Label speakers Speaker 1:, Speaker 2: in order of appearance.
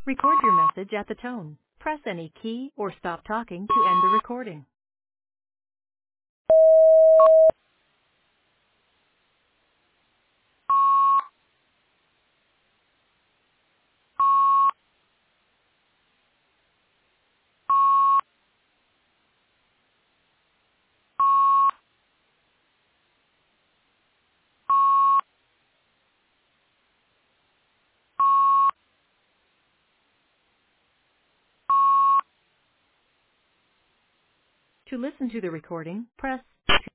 Speaker 1: Record your message at the tone. Press any key or stop talking to end the recording. To listen to the recording, press